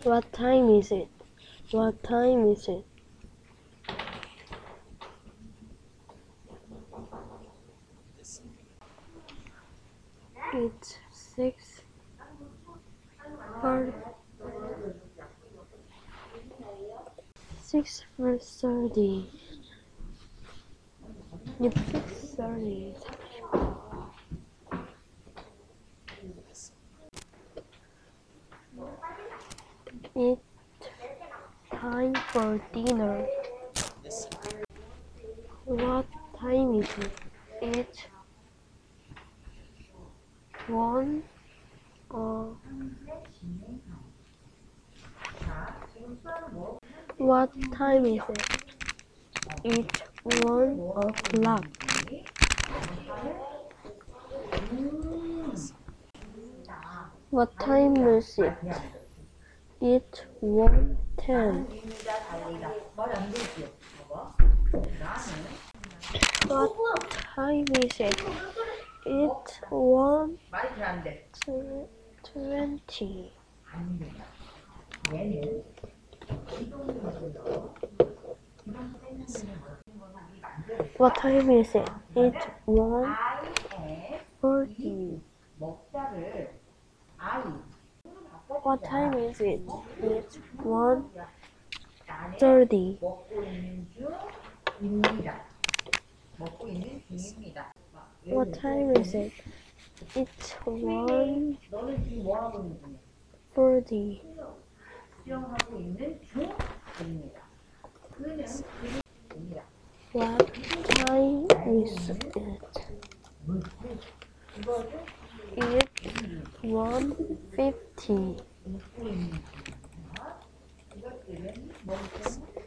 What time is it? What time is it? It's 6:30. It's 6:30. It's time for dinner. What time is it? It's 1 or what time is it? It's 1 o'clock. What time is it? It's 1:10. What time is it? It's 1:20. What time is it? It's 1:40. What time is it? It's 1:30. What time is it? It's 1:40. What time is it? It's 1:50.